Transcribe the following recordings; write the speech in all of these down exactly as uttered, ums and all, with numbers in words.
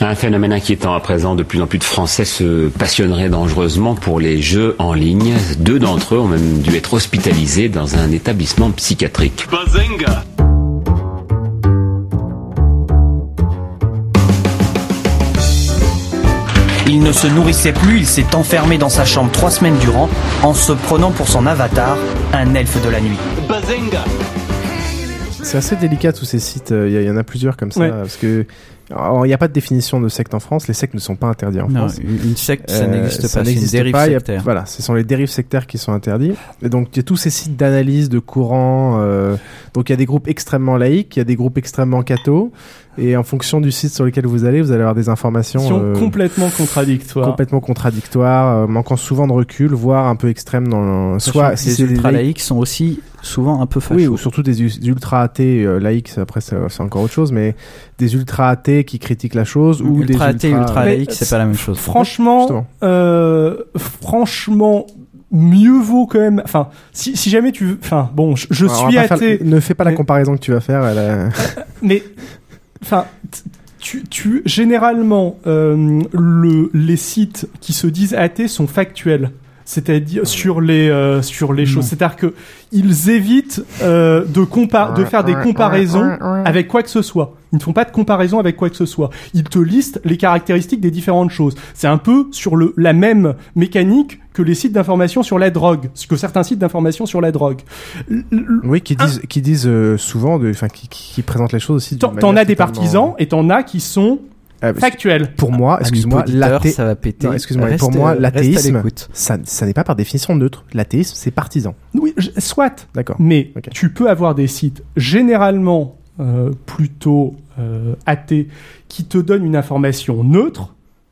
Un phénomène inquiétant à présent, de plus en plus de Français se passionneraient dangereusement pour les jeux en ligne. Deux d'entre eux ont même dû être hospitalisés dans un établissement psychiatrique. Bazinga! Il ne se nourrissait plus, il s'est enfermé dans sa chambre trois semaines durant en se prenant pour son avatar, un elfe de la nuit. Bazinga! C'est assez délicat tous ces sites, il y, y en a plusieurs comme ça, ouais. Parce que il n'y a pas de définition de secte en France, les sectes ne sont pas interdits en non, France. Une secte, ça euh, n'existe pas, ça c'est n'existe une dérive pas, sectaire. A, voilà, ce sont les dérives sectaires qui sont interdits. Et donc il y a tous ces sites d'analyse de courants, euh, donc il y a des groupes extrêmement laïques, il y a des groupes extrêmement cathos, et en fonction du site sur lequel vous allez, vous allez avoir des informations euh, complètement contradictoires. Complètement contradictoires, euh, manquant souvent de recul, voire un peu extrêmes dans le... soit si les ultra laïcs sont aussi souvent un peu fachos. Oui, ou surtout des ultra athées euh, laïcs, après c'est, c'est encore autre chose, mais des ultra athées qui critiquent la chose ou ultra des athées ultra, ultra laïcs, c'est pas la même chose. Franchement, euh, franchement, mieux vaut quand même. Enfin, si, si jamais tu, enfin, bon, je, je suis athée. Faire, ne fais pas mais, la comparaison que tu vas faire. Elle a... mais, enfin. Tu, tu, généralement, euh, le, les sites qui se disent athées sont factuels. C'est-à-dire sur les euh, sur les choses, c'est-à-dire que ils évitent euh, de compa- de faire des comparaisons avec quoi que ce soit. Ils ne font pas de comparaison avec quoi que ce soit. Ils te listent les caractéristiques des différentes choses. C'est un peu sur le la même mécanique que les sites d'information sur la drogue, que certains sites d'information sur la drogue. Oui, qui disent un, qui disent euh, souvent, de, enfin qui, qui présentent les choses aussi. T'en, t'en as des partisans et t'en as qui sont Euh, factuel. Pour moi, excuse-moi, l'athé... ça va péter. Non, excuse-moi, reste, pour moi, l'athéisme, reste ça, ça n'est pas par définition neutre. L'athéisme, c'est partisan. Oui, je, soit. D'accord. Mais okay. tu peux avoir des sites généralement euh, plutôt euh, athées qui te donnent une information neutre.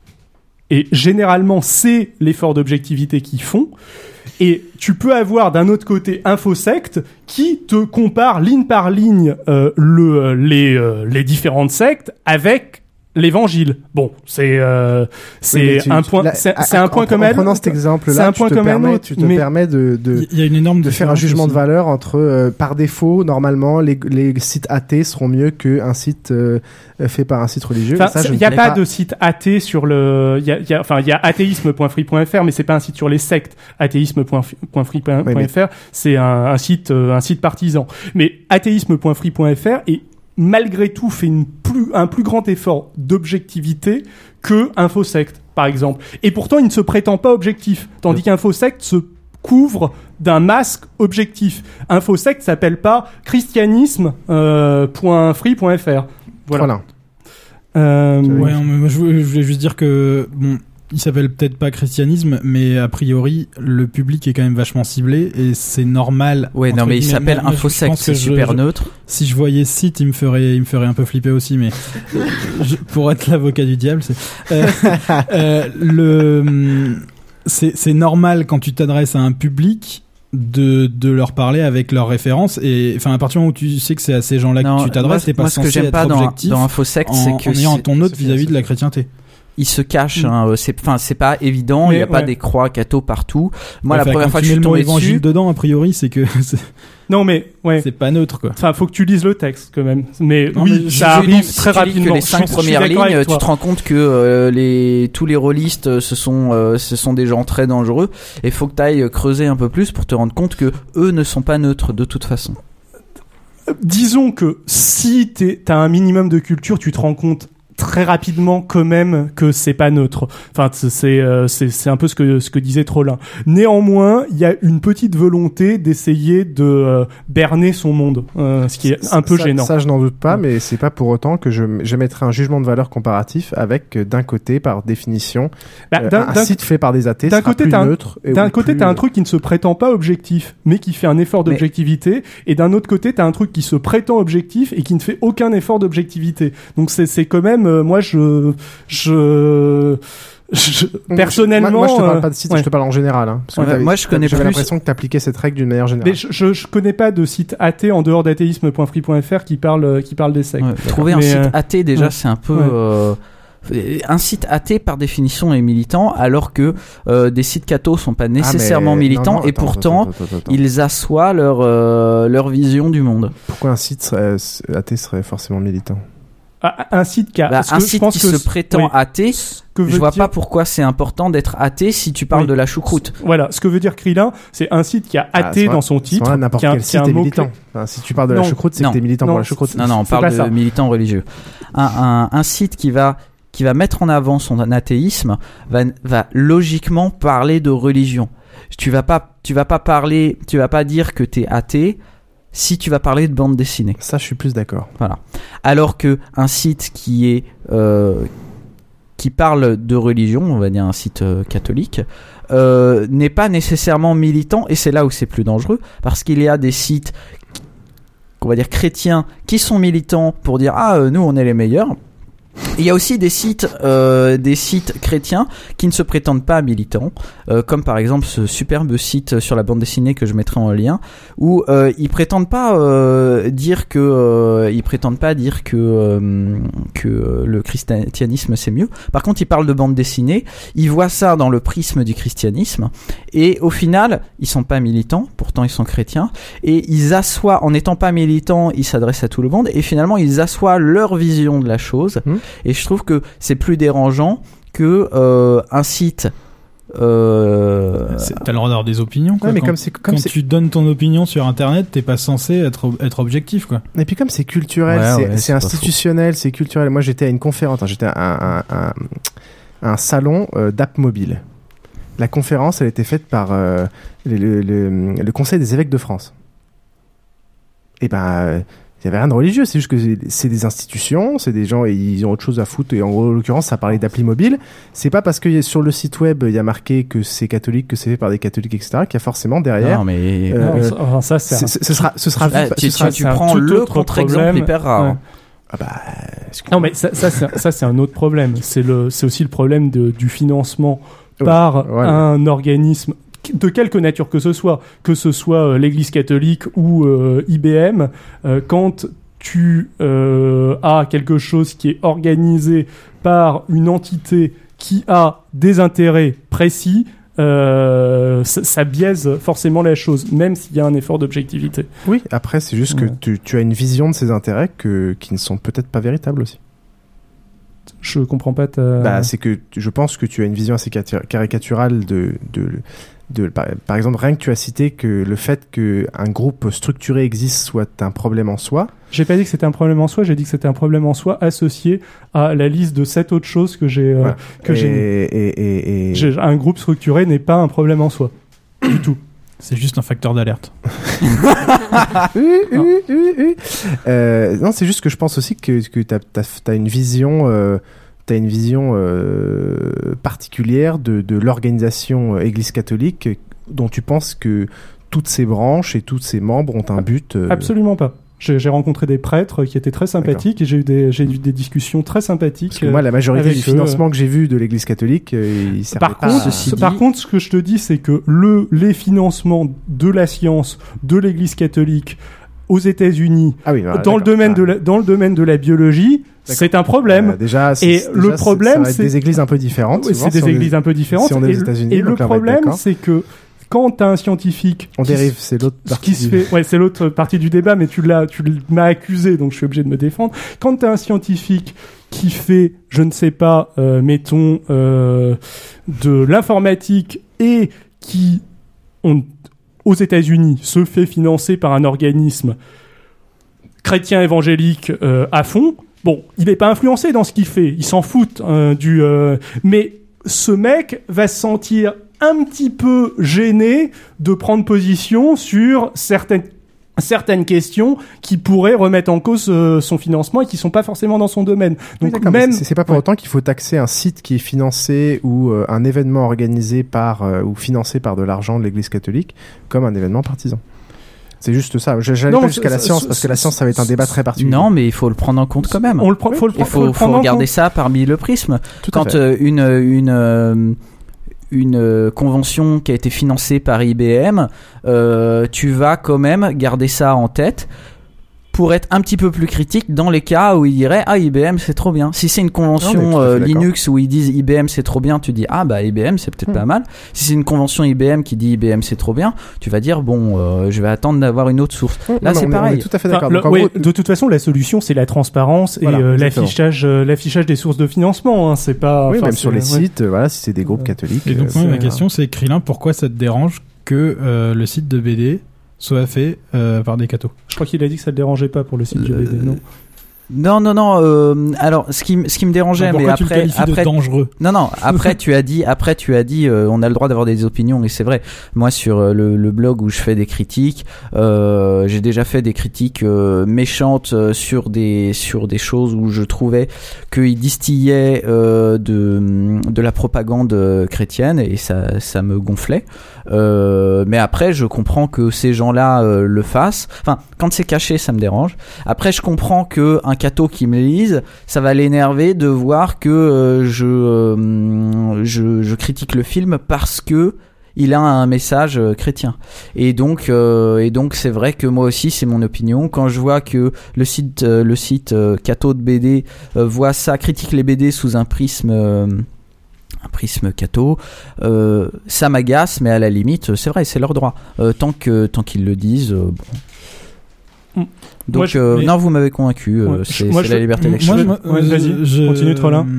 Et généralement, c'est l'effort d'objectivité qu'ils font. Et tu peux avoir d'un autre côté Infosect qui te compare ligne par ligne euh, le, les, euh, les différentes sectes avec l'évangile. Bon, c'est euh, c'est oui, tu, un point là, c'est, c'est un point en, comme en prenant cet exemple là, tu te permets tu te mais... permets de de il y a une énorme de faire un jugement aussi. de valeur entre euh, par défaut normalement les les sites athées seront mieux que un site euh, fait par un site religieux. Enfin, il y a pas, pas de site athée sur le il y a il y a enfin il y a athéisme point free point f r mais c'est pas un site sur les sectes. athéisme point free point f r oui, mais... c'est un, un site un site partisan. Mais athéisme point free point f r est malgré tout fait une plus, un plus grand effort d'objectivité que Infosect, par exemple. Et pourtant, il ne se prétend pas objectif. Tandis ouais. qu'Infosect se couvre d'un masque objectif. Infosect s'appelle pas christianisme point free point f r. Voilà. voilà. Euh, ouais, non, mais moi, je voulais juste dire que, bon, il s'appelle peut-être pas christianisme, mais a priori, le public est quand même vachement ciblé et c'est normal. Ouais, non, mais il s'appelle Infosect, c'est super je, neutre. Si je voyais ce site, il me ferait, il me ferait un peu flipper aussi, mais je, pour être l'avocat du diable, c'est, euh, euh, le, c'est, c'est normal quand tu t'adresses à un public de, de leur parler avec leurs références et, enfin, à partir du moment où tu sais que c'est à ces gens-là non, que tu t'adresses, t'es pas censé être pas objectif dans, dans Infosect, en, c'est que en ayant ton note vis-à-vis de la chrétienté. Il se cache, hein, c'est, enfin, c'est pas évident. Il y a ouais. pas des croix catho partout. Moi, ouais, la première fois que je suis tombé dessus, évangile dedans, a priori, c'est que c'est... non, mais ouais, c'est pas neutre, quoi. Enfin, faut que tu lises le texte quand même. Mais non, oui, mais ça arrive si très tu rapidement. Lis que les cinq premières lignes, tu te rends compte que euh, les tous les rôlistes, ce sont euh, ce sont des gens très dangereux. Et faut que t'ailles creuser un peu plus pour te rendre compte que eux ne sont pas neutres de toute façon. Disons que si t'es, t'as un minimum de culture, tu te rends compte très rapidement quand même que c'est pas neutre. Enfin, c'est euh, c'est c'est un peu ce que ce que disait Trollin. Néanmoins, il y a une petite volonté d'essayer de euh, berner son monde, euh, ce qui est un peu ça, gênant. Ça, je n'en doute pas, mais c'est pas pour autant que je je mettrai un jugement de valeur comparatif avec euh, d'un côté, par définition, bah, d'un, euh, un d'un, site fait par des athées d'un sera côté, plus t'as neutre. Un, d'un côté, plus... t'as un truc qui ne se prétend pas objectif, mais qui fait un effort d'objectivité, mais... et d'un autre côté, t'as un truc qui se prétend objectif et qui ne fait aucun effort d'objectivité. Donc c'est c'est quand même Euh, moi, je, je, je personnellement. Moi, moi, je te parle pas de site, ouais. je te parle en général. Hein, parce ouais, moi, je connais J'avais plus... l'impression que t'appliquais cette règle d'une manière générale. Mais je, je, je connais pas de site athée en dehors d'athéisme point free point f r qui parle, qui parle des sectes. Ouais, trouver mais un euh... site athée, déjà, ouais. c'est un peu. Ouais. Euh... Un site athée par définition est militant, alors que euh, des sites cathos sont pas nécessairement ah militants non, non, et attends, pourtant attends, attends, attends. ils assoient leur euh, leur vision du monde. Pourquoi un site serait, athée serait forcément militant? Un site qui a, bah, un que, site je pense qui que, se prétend oui, athée, que je vois dire... pas pourquoi c'est important d'être athée si tu parles oui. de la choucroute. Voilà, ce que veut dire Krillin, c'est un site qui a athée ah, dans son titre. Vrai, n'importe qui a, quel qui site a un est militant. Enfin, si tu parles de non. la choucroute, c'est non. que t'es militant non. pour la choucroute. Non, non, on parle de ça. militant religieux. Un, un, un site qui va qui va mettre en avant son athéisme va, va logiquement parler de religion. Tu vas pas, tu vas pas parler, tu vas pas dire que t'es athée si tu vas parler de bande dessinée. Ça, je suis plus d'accord. Voilà. Alors que un site qui est euh, qui parle de religion, on va dire un site euh, catholique, euh, n'est pas nécessairement militant, et c'est là où c'est plus dangereux, parce qu'il y a des sites, on va dire chrétiens, qui sont militants pour dire ah euh, nous on est les meilleurs. Il y a aussi des sites, euh, des sites chrétiens qui ne se prétendent pas militants, euh, comme par exemple ce superbe site sur la bande dessinée que je mettrai en lien, où euh, ils prétendent pas euh, dire que, euh, ils prétendent pas dire que euh, que le christianisme c'est mieux. Par contre, ils parlent de bande dessinée, ils voient ça dans le prisme du christianisme, et au final, ils sont pas militants, pourtant ils sont chrétiens, et ils assoient, en n'étant pas militants, ils s'adressent à tout le monde, et finalement ils assoient leur vision de la chose. Mmh. Et je trouve que c'est plus dérangeant que euh, un site. Euh... T'as le droit d'avoir des opinions, quoi. Ouais, mais quand comme c'est, comme quand c'est... tu donnes ton opinion sur Internet, t'es pas censé être être objectif, quoi. Et puis comme c'est culturel, ouais, c'est, ouais, c'est, c'est institutionnel, c'est culturel. Moi, j'étais à une conférence, hein, j'étais à un, un, un, un salon euh, d'app mobile. La conférence, elle était faite par euh, le, le, le, le Conseil des évêques de France. Et ben. Euh, Il n'y avait rien de religieux, c'est juste que c'est des institutions, c'est des gens et ils ont autre chose à foutre. Et en gros, en l'occurrence, ça parlait d'appli mobile. C'est pas parce que sur le site web, il y a marqué que c'est catholique, que c'est fait par des catholiques, et cetera, qu'il y a forcément derrière. Non, mais euh, non, ça, enfin, ça, c'est, c'est, ce sera, ce sera. Là, vu, tu, ce sera, tu, tu prends le contre-exemple hyper rare. Ouais. Ah bah. Non, mais ça, ça, c'est, ça, c'est un autre problème. C'est le, c'est aussi le problème de, du financement ouais, par ouais, un ouais. organisme de quelque nature que ce soit, que ce soit euh, l'Église catholique ou euh, I B M, euh, quand tu euh, as quelque chose qui est organisé par une entité qui a des intérêts précis, euh, ça, ça biaise forcément la chose, même s'il y a un effort d'objectivité. Oui, après, c'est juste ouais. que tu, tu as une vision de ces intérêts que, qui ne sont peut-être pas véritables aussi. Je comprends pas ta... Bah, c'est que je pense que tu as une vision assez caricaturale de... de De, par, par exemple, rien que tu as cité que le fait qu'un groupe structuré existe soit un problème en soi. J'ai pas dit que c'était un problème en soi, j'ai dit que c'était un problème en soi associé à la liste de sept autres choses que j'ai. Euh, ouais. que et, j'ai, et, et, et... j'ai. Un groupe structuré n'est pas un problème en soi. Du tout. C'est juste un facteur d'alerte. euh, euh, euh, euh, non, c'est juste que je pense aussi que, que tu as une vision... Euh, T'as une vision euh, particulière de, de l'organisation Église catholique dont tu penses que toutes ses branches et tous ses membres ont un but. Euh... Absolument pas. J'ai, j'ai rencontré des prêtres qui étaient très sympathiques. D'accord. Et j'ai eu des, j'ai eu des discussions très sympathiques. Parce que moi, la majorité du eux, financement que j'ai vu de l'Église catholique, euh, il servait par pas contre, à... ce, par contre, ce que je te dis, c'est que le, les financements de la science de l'Église catholique aux États-Unis, ah oui, bah, dans, le domaine ah. de la, dans le domaine de la biologie, d'accord. C'est un problème. Euh, déjà, c'est, et déjà, le problème, c'est, c'est des églises un peu différentes. Oui, c'est des églises est, un peu différentes. Si on est aux et États-Unis, et le problème, c'est que quand t'as un scientifique, on dérive, c'est l'autre partie. Qui se fait, ouais, c'est l'autre partie du débat, mais tu l'as, tu m'as accusé, donc je suis obligé de me défendre. Quand t'as un scientifique qui fait, je ne sais pas, euh, mettons, euh, de l'informatique et qui, on, aux États-Unis, se fait financer par un organisme chrétien évangélique euh, à fond. Bon, il n'est pas influencé dans ce qu'il fait, il s'en fout euh, du. Euh, mais ce mec va se sentir un petit peu gêné de prendre position sur certaines certaines questions qui pourraient remettre en cause euh, son financement et qui sont pas forcément dans son domaine. Donc oui, même c'est, c'est pas pour ouais. autant qu'il faut taxer un site qui est financé ou euh, un événement organisé par euh, ou financé par de l'argent de l'Église catholique comme un événement partisan. C'est juste ça. J'allais non, pas jusqu'à la science parce que la science ça va être un débat très particulier. Non, mais il faut le prendre en compte quand même. On le prend, faut le, il faut, faut le faut prendre regarder en compte. Ça parmi le prisme. Tout Quand euh, une une euh, une euh, convention qui a été financée par I B M, euh, tu vas quand même garder ça en tête. pour être un petit peu plus critique dans les cas où ils diraient ah I B M c'est trop bien. Si c'est une convention non, euh, Linux où ils disent I B M c'est trop bien, tu dis ah bah I B M c'est peut-être hmm. pas mal. Si c'est une convention I B M qui dit I B M c'est trop bien, tu vas dire bon euh, je vais attendre d'avoir une autre source. Non, Là non, c'est on pareil. Est, on est tout à fait d'accord. Enfin, Donc, le, gros, ouais, de toute façon la solution c'est la transparence voilà, et euh, l'affichage euh, l'affichage des sources de financement. Hein, c'est pas. Oui, même sur les ouais. sites, euh, voilà si c'est des groupes catholiques. Et donc euh, moi, ma question c'est Krillin, pourquoi ça te dérange que euh, le site de B D soit fait euh, par des cathos? Je crois qu'il a dit que ça le dérangeait pas pour le site euh, de B D, non? Non, non, non. Euh, alors, ce qui, ce qui me dérangeait, mais après, tu le après, de dangereux. Non, non. Après, tu as dit, après, tu as dit, euh, on a le droit d'avoir des opinions, et c'est vrai. Moi, sur euh, le, le blog où je fais des critiques, euh, j'ai déjà fait des critiques euh, méchantes euh, sur des, sur des choses où je trouvais qu'ils distillaient euh, de, de la propagande chrétienne, et ça, ça me gonflait. Euh, mais après, je comprends que ces gens-là euh, le fassent. Enfin, quand c'est caché, ça me dérange. Après, je comprends que un catho qui me lise, ça va l'énerver de voir que euh, je, euh, je je critique le film parce que il a un message euh, chrétien. Et donc euh, et donc c'est vrai que moi aussi c'est mon opinion. Quand je vois que le site euh, le site euh, catho de B D euh, voit ça, critique les B D sous un prisme euh, un prisme catho, euh, ça m'agace, mais à la limite, c'est vrai, c'est leur droit. Euh, tant que tant qu'ils le disent, euh, bon. Mm. Donc moi, je, euh, mais... non, vous m'avez convaincu. Euh, ouais, c'est, c'est je, la liberté d'expression. Moi, je, ouais, vas-y, je, continue toi là.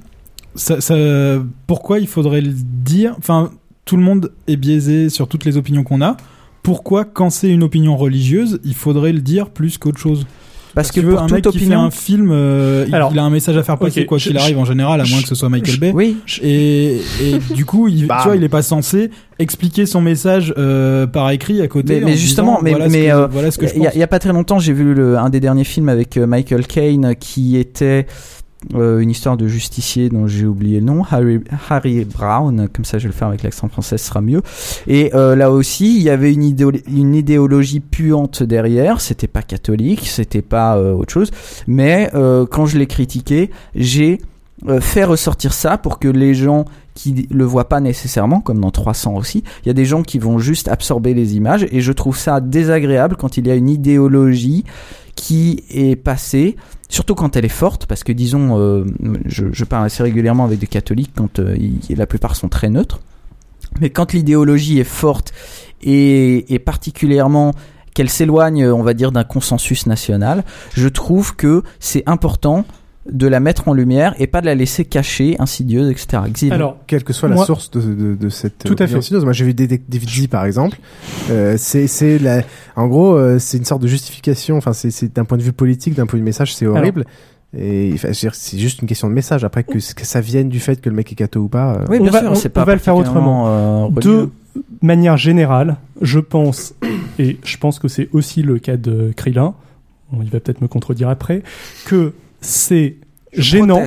Ça, ça, pourquoi il faudrait le dire? Enfin, tout le monde est biaisé sur toutes les opinions qu'on a. Pourquoi, quand c'est une opinion religieuse, il faudrait le dire plus qu'autre chose? Parce, Parce que pour un toute mec opinion... qui fait un film, euh, Alors, il a un message à faire passer okay, quoi qu'il je, arrive en général, à moins je, que ce soit Michael je, Bay. Oui. Et, et du coup, il, bah. tu vois, il est pas censé expliquer son message euh, par écrit à côté. Mais, mais justement, disant, mais voilà mais ce que, euh, voilà ce que je pense. Il y a pas très longtemps, j'ai vu le, un des derniers films avec Michael Caine qui était Euh, une histoire de justicier dont j'ai oublié le nom, Harry, Harry Brown, comme ça je vais le faire avec l'accent français, ce sera mieux. Et euh, là aussi, il y avait une, idéolo- une idéologie puante derrière, c'était pas catholique, c'était pas euh, autre chose, mais euh, quand je l'ai critiqué, j'ai euh, fait ressortir ça pour que les gens qui le voient pas nécessairement, comme dans trois cents aussi, il y a des gens qui vont juste absorber les images, et je trouve ça désagréable quand il y a une idéologie qui est passée, surtout quand elle est forte, parce que disons, euh, je, je parle assez régulièrement avec des catholiques quand euh, ils, la plupart sont très neutres, mais quand l'idéologie est forte et, et particulièrement qu'elle s'éloigne, on va dire, d'un consensus national, je trouve que c'est important de la mettre en lumière et pas de la laisser cachée, insidieuse, et cetera. Exil. Alors, quelle que soit moi, la source de, de, de cette tout à fait. insidieuse, moi j'ai vu David Z par exemple, euh, c'est, c'est la, en gros, euh, c'est une sorte de justification, enfin c'est, c'est d'un point de vue politique, d'un point de vue message, c'est horrible. Alors, et enfin, je veux dire, c'est juste une question de message. Après que, que ça vienne du fait que le mec est catho ou pas. Euh... Oui, bien on sûr, va, on, c'est on pas va le faire autrement. Euh, de manière générale, je pense, et je pense que c'est aussi le cas de Krillin, bon, il va peut-être me contredire après, que c'est Je gênant.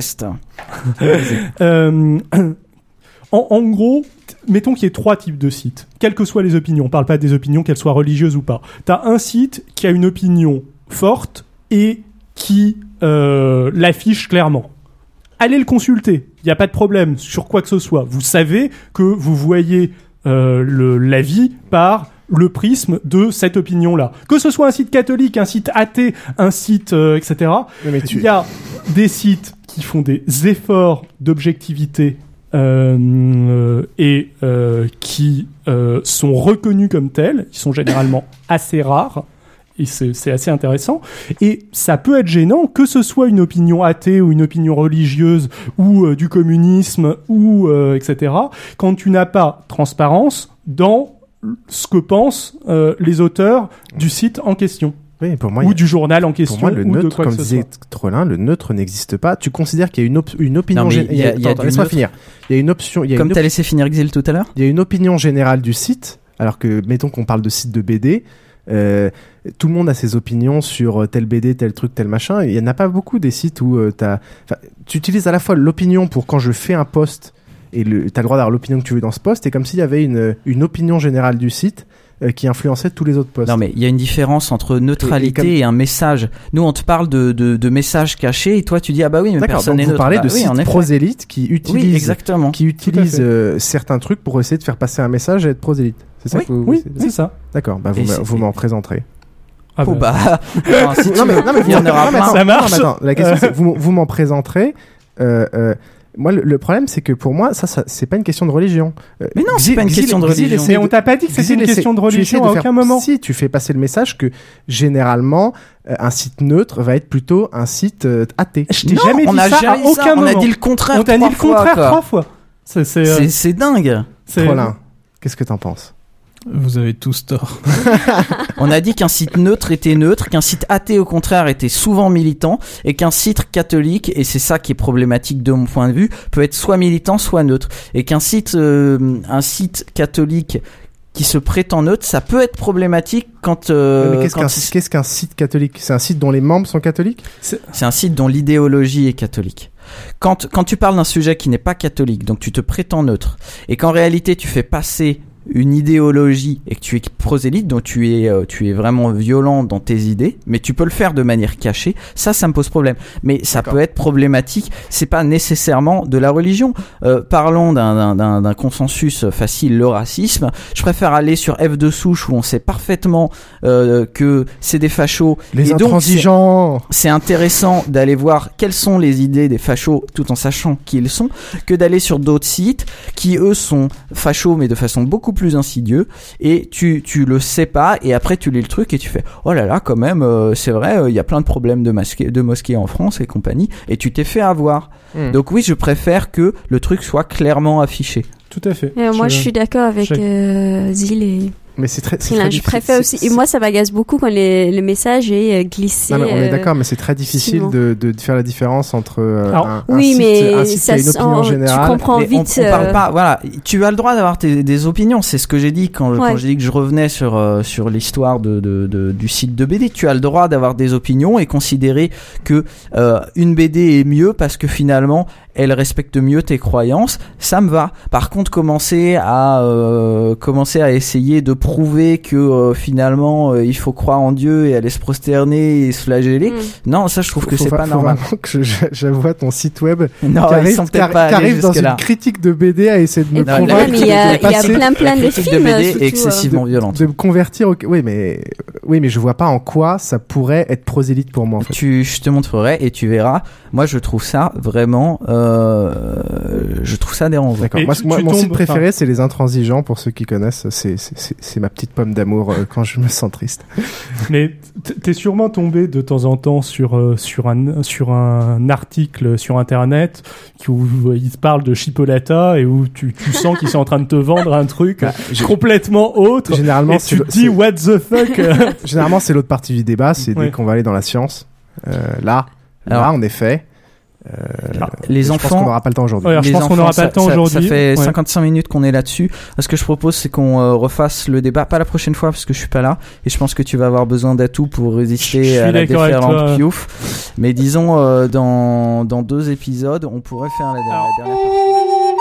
euh, en, en gros, mettons qu'il y ait trois types de sites, quelles que soient les opinions. On parle pas des opinions, qu'elles soient religieuses ou pas. T'as un site qui a une opinion forte et qui euh, l'affiche clairement. Allez le consulter. Il n'y a pas de problème sur quoi que ce soit. Vous savez que vous voyez euh, le, l'avis par le prisme de cette opinion-là. Que ce soit un site catholique, un site athée, un site, euh, et cetera. Tu... Il y a des sites qui font des efforts d'objectivité euh, euh, et euh, qui euh, sont reconnus comme tels. Ils sont généralement assez rares. Et c'est, c'est assez intéressant. Et ça peut être gênant, que ce soit une opinion athée ou une opinion religieuse ou euh, du communisme ou euh, et cetera. Quand tu n'as pas transparence dans ce que pensent euh, les auteurs du site en question. Oui, pour moi, ou a... du journal en question. Pour moi, le ou neutre, de quoi comme que ce disait soit. Trollin, le neutre n'existe pas. Tu considères qu'il y a une, op- une opinion générale. Laisse-moi finir. Il y a une option. Il y a comme une op- t'as laissé finir Exil tout à l'heure. Il y a une opinion générale du site, alors que, mettons qu'on parle de site de B D. Euh, tout le monde a ses opinions sur tel B D, tel truc, tel machin. Il y en a pas beaucoup des sites où euh, t'as, enfin, tu utilises à la fois l'opinion pour quand je fais un post et le, t'as le droit d'avoir l'opinion que tu veux dans ce post, et comme s'il y avait une, une opinion générale du site euh, qui influençait tous les autres posts. Non, mais il y a une différence entre neutralité et, et, comme... et un message. Nous, on te parle de, de, de messages cachés, et toi, tu dis ah bah oui, mais D'accord, personne n'est neutre. Vous parlez bah, de oui, sites prosélytes qui utilisent, oui, exactement. qui utilisent euh, certains trucs pour essayer de faire passer un message et être prosélyte. C'est ça oui, que vous, oui, c'est, c'est ça. D'accord, bah vous, vous m'en présenterez. Ah Oh bah. bah, enfin, si tu Non mais, veux, non, mais il y en vous- aura non, mais plein. attends, Ça marche. non, mais attends, la question c'est vous, vous m'en présenterez. Euh, euh, moi, le, le problème, c'est que pour moi, ça, ça c'est pas une question de religion. Euh, Mais non, Xi- c'est pas une Xi- question de Xi religion. essaie Mais on t'a pas dit que Xi c'était une essaie- question de tu essaies religion de à faire- aucun moment. Si, tu fais passer le message que généralement, euh, un site neutre va être plutôt un site euh, athée. Je t'ai Non, jamais on dit a ça jamais à dit aucun ça. On moment. a dit le contraire. On t'a dit trois le fois, contraire quoi. trois fois. C'est, c'est, euh, C'est, c'est dingue. c'est- Trollin, qu'est-ce que t'en penses? Vous avez tous tort. On a dit qu'un site neutre était neutre, qu'un site athée au contraire était souvent militant, et qu'un site catholique, et c'est ça qui est problématique de mon point de vue, peut être soit militant soit neutre, et qu'un site, euh, un site catholique qui se prétend neutre, ça peut être problématique quand, euh, Mais qu'est-ce quand qu'un, c'est- qu'est-ce qu'un site catholique? C'est un site dont les membres sont catholiques? c'est un site dont l'idéologie est catholique. Quand, quand tu parles d'un sujet qui n'est pas catholique, donc tu te prétends neutre, et qu'en réalité tu fais passer une idéologie et que tu es prosélyte, donc tu es, euh, tu es vraiment violent dans tes idées, mais tu peux le faire de manière cachée, ça, ça me pose problème. Mais ça D'accord. peut être problématique, c'est pas nécessairement de la religion. Euh, parlons d'un, d'un, d'un, d'un consensus facile, le racisme. Je préfère aller sur F de souche où on sait parfaitement euh, que c'est des fachos. Les et donc, intransigeants! c'est intéressant d'aller voir quelles sont les idées des fachos tout en sachant qui ils sont, que d'aller sur d'autres sites qui eux sont fachos mais de façon beaucoup plus insidieuse, et tu tu le sais pas, et après tu lis le truc et tu fais oh là là quand même euh, c'est vrai, il euh, y a plein de problèmes de, masqués, de mosquées en France et compagnie, et tu t'es fait avoir. Hmm. Donc oui, je préfère que le truc soit clairement affiché. Tout à fait. Euh, moi, je suis d'accord avec je- euh, Zil et Mais c'est très, c'est Trilin. très Je difficile. préfère aussi. C'est- Et moi, ça m'agace beaucoup quand les, le message est euh, glissé. Non, mais on est euh, d'accord, mais c'est très difficile Simon. de, de, de faire la différence entre euh, Alors, un, un Oui, site, mais un site qui ça a une sent- opinion tu générale. comprends Mais vite. on, on parle euh, pas, voilà, tu as le droit d'avoir tes, des opinions, c'est ce que j'ai dit quand, Ouais. quand j'ai dit que je revenais sur euh, sur l'histoire de, de, de du site de B D. Tu as le droit d'avoir des opinions et considérer que euh, une B D est mieux parce que finalement elle respecte mieux tes croyances, ça me va. Par contre, commencer à euh, commencer à essayer de prouver que euh, finalement euh, il faut croire en Dieu et aller se prosterner et se flageller, hmm. non, ça je trouve que Faut c'est va- pas faut normal. vraiment que je- j'avoue à ton site web Non, qui ils arrive, sont qui peut-être arri- pas qui allés arrive dans jusque une là. critique de B D à essayer de me Et puis, Non, ouais, la mais il y a, critique il y a de- plein, plein la de critique films. de B D surtout, est excessivement violente. de me convertir au... oui mais oui mais je vois pas en quoi ça pourrait être prosélyte pour moi en fait. Tu, je te montrerai et tu verras. Moi, je trouve ça vraiment, euh, je trouve ça dérangeant. D'accord. Et Moi, tu- moi, tu mon tombes- site préféré c'est les intransigeants, pour ceux qui connaissent, c'est c'est c'est, c'est ma petite pomme d'amour euh, quand je me sens triste. Mais t- t'es sûrement tombé de temps en temps sur euh, sur un sur un article sur internet qui- où il se parle de chipolata et où tu tu sens qu'ils sont en train de te vendre un truc Bah, j'ai- complètement autre. Généralement Et c'est tu le- te dis c'est- what the fuck. généralement c'est l'autre partie du débat, c'est Ouais. dès qu'on va aller dans la science. Euh, là Alors- là en effet Les je pense qu'on enfants, n'aura pas le temps aujourd'hui. Ouais, alors, je les pense qu'on enfants, n'aura pas ça- le temps ça- aujourd'hui. Ça fait Ouais. cinquante-cinq minutes qu'on est là-dessus. Ce que je propose, c'est qu'on euh, refasse le débat, pas la prochaine fois parce que je suis pas là, et je pense que tu vas avoir besoin d'atouts pour Je résister suis à la d'accord avec déferlante toi. Piouf. Mais disons, euh, dans dans deux épisodes, on pourrait faire la, la Alors- dernière partie.